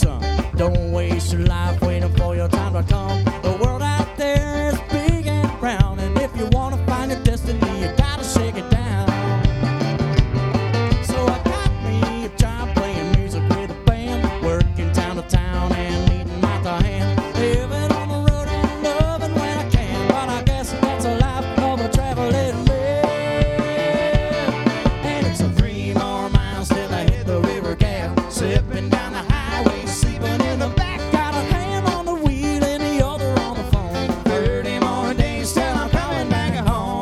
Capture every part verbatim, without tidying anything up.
son, don't waste your life waiting for your time to come. The world out there is big and round, and if you want to find your destiny, you gotta shake it down. So I got me a job playing music with a band, working town to town and meeting out the hand. Living on the road and loving when I can, but I guess that's a life of a traveling man. And it's a three more miles till I hit the river gap, sipping down the highway, sleeping in the back. Got a hand on the wheel and the other on the phone. Thirty more days till I'm coming back home.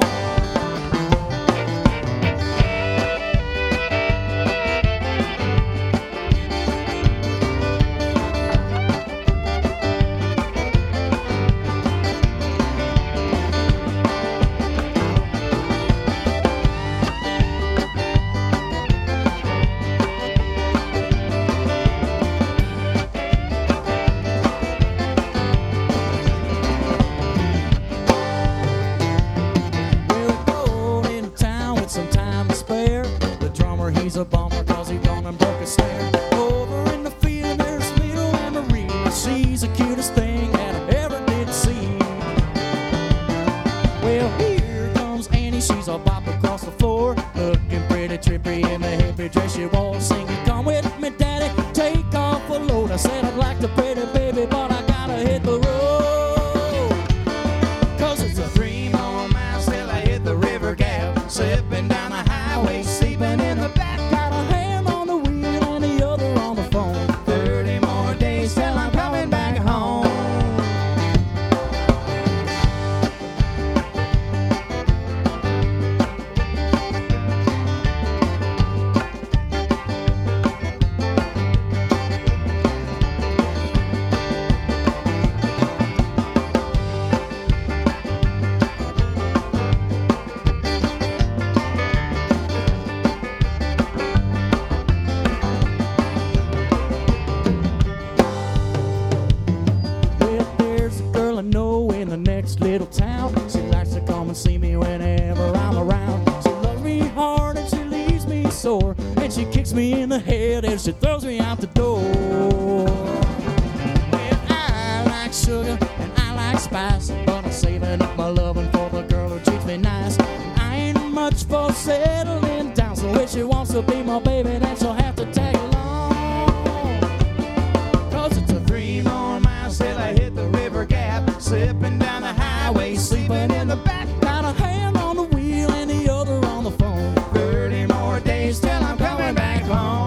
We're going into town with some time to spare. The drummer, he's a bummer cause he gone and broke a snare. Over in the field there's little Anne-Marie. She's the cutest thing that I ever did see. Well, here comes Annie, she's all bop across the floor, looking pretty trippy in the hippie dress she wore, singing, "Come with me, daddy, take off a load." I said, "I'd like to pretty baby, but I gotta hit the road." Cause it's a three more miles till I hit the river gap, slipping down the highway, sleeping in the back. Got a hand on the wheel and the other on the phone. Thirty more days till I'm coming back home. Well, there's a girl I know in the next little town. She likes to come and see me whenever I'm around. She loves me hard and she leaves me sore, and she kicks me in the head and she throws me out the door. Well, I like sugar and I like spice, but I'm saving up my loving for the girl who treats me nice. I ain't much for settling down, so if she wants to be my baby, then she'll have to tag along. Cause it's a three more miles till I hit the river gap, slipping down the highway, sleeping in the back. Got a hand on the wheel and the other on the phone. Thirty more days till I'm coming back home.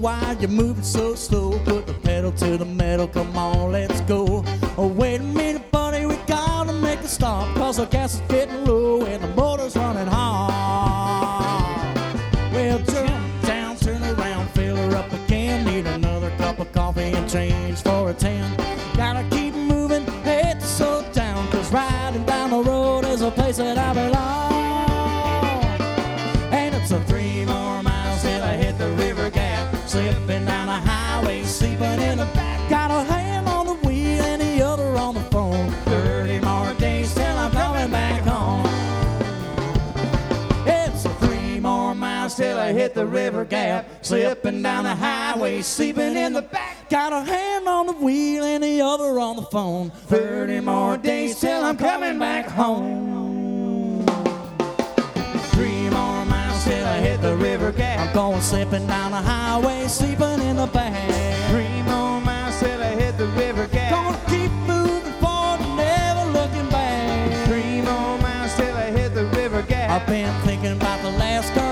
why you're moving so slow. Put the pedal to the metal, come on, let's go. Oh, wait a minute, buddy, we gotta make a stop, cause the gas is getting low and the motor's running hard. Well, jump down, turn around, fill her up again. Need another cup of coffee and change for a ten. Gotta keep moving, hate to slow down, cause riding down the road is a place that I belong. And it's a three more miles till I hit the river gap. Slipping down the highway, sleeping in the back. Got a hand on the wheel and the other on the phone. Thirty more days till I'm coming back home. It's a three more miles till I hit the river gap. Slipping down the highway, sleeping in the back. Got a hand on the wheel and the other on the phone. Thirty more days till I'm coming back home. Three more miles till I hit the river gap. I'm going slipping down the highway, sleeping in the back. Three more miles till I hit the river gap. Gonna keep moving forward, never looking back. Three more miles till I hit the river gap. I've been thinking about the last girl